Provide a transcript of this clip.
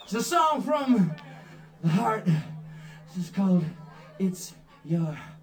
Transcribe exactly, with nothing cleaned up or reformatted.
It's a song from the heart. This is called It's Your